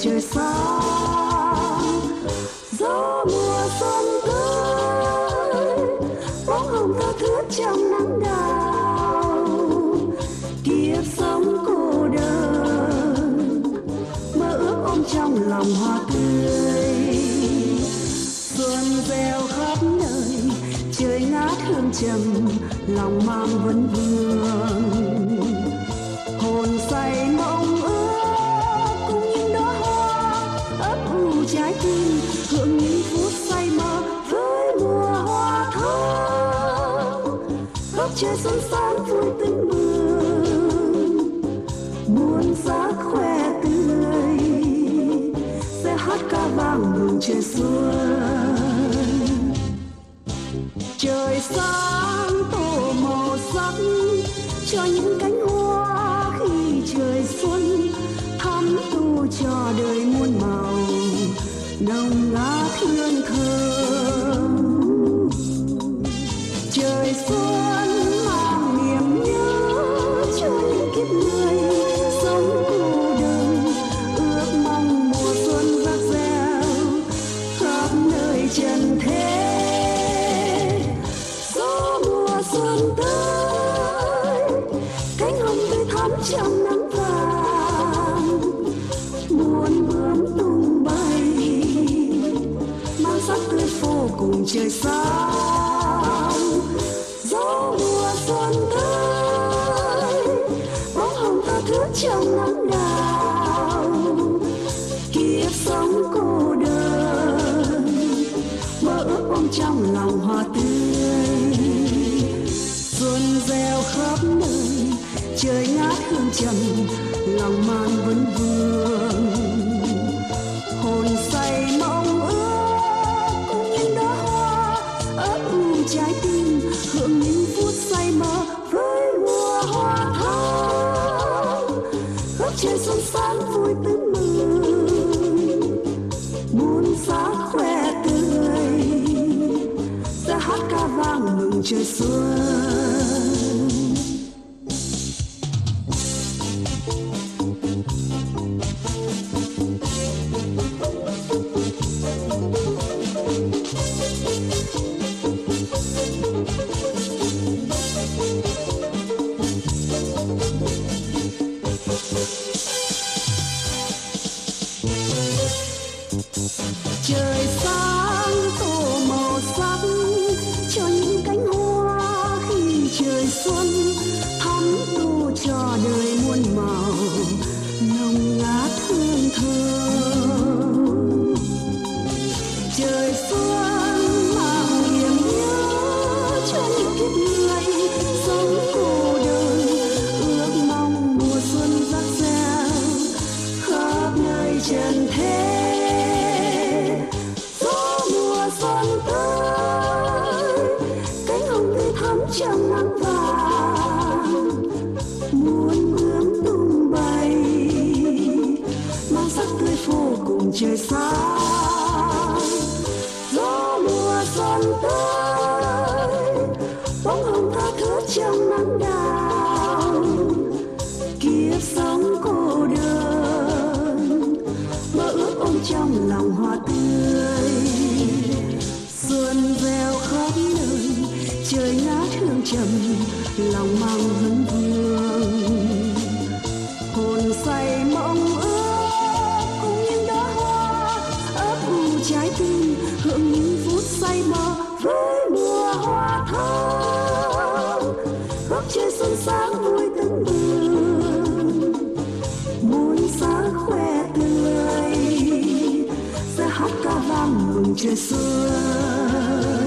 trời sáng. Gió mùa xuân tới, bóng hồng tha thướt trong nắng đào. Kiếp sống cô đơn, mơ ước ôm trong lòng hoa tươi. Xuân reo khắp nơi, trời ngát hương trầm, lòng mang vấn vương. Hồn say mộng ước cùng những đóa hoa ấp ủ trái tim, hưởng những phút say mơ với mùa hoa thơm. Góc trời xuân sáng vui tưng bừng, muôn sắc khoe tươi, sẽ hát ca vang mừng trời xuân. Trời sáng tô màu sắc cho những cánh hoa khi trời xuân, thắm tu cho đời muôn màu nồng ngát hương thơm. Trời xuân mang niềm nhớ cho những kiếp người sống cô đơn, ước mong mùa xuân rạng rỡ khắp nơi trần thế. Gió mùa xuân tới, cánh hồng tươi thắm trong nắng vàng, muôn bướm tung bay mang sắc tươi vô cùng trời sáng. Gió mùa xuân tới, bóng hồng tha thướt trong nắng đào. Kiếp sống cô đơn, mơ ước ôm trong lòng hoa tươi. Xuân reo khắp nơi, trời ngát hương trầm, lòng mang vấn vương. Hồn say mong ước cùng những đóa hoa ấp ủ trái tim, hưởng những phút say mơ với mùa hoa thơm. Góc trời xuân sáng vui tưng bừng, muôn sắc khoe tươi, sẽ hát ca vang mừng trời xuân. Trời sáng tô màu sắc cho những cánh hoa khi trời xuân, thắm tô cho đời muôn màu nồng ngát hương thơm. Trời xuân mang niềm nhớ cho những kiếp người sống cô đơn, ước mong mùa xuân rạng rỡ khắp nơi trần thế. Xuân tới, cánh hồng tươi thắm trong nắng vàng, muôn bướm tung bay mang sắc tươi vô cùng trời sáng. Gió mùa xuân tới, bóng hồng tha thướt trong nắng đào. Kiếp sống cô đơn, mơ ước ôm trong lòng hoa tươi. Xuân reo khắp nơi, trời ngát hương trầm, lòng mang vấn vương. Hồn say mong ước cùng những đóa hoa ấp ủ trái tim, hưởng những phút say mơ với mùa hoa thơm. Góc trời xuân sáng vui tưng bừng, muôn sắc khoe tươi, sẽ hát ca vang mừng trời xuân.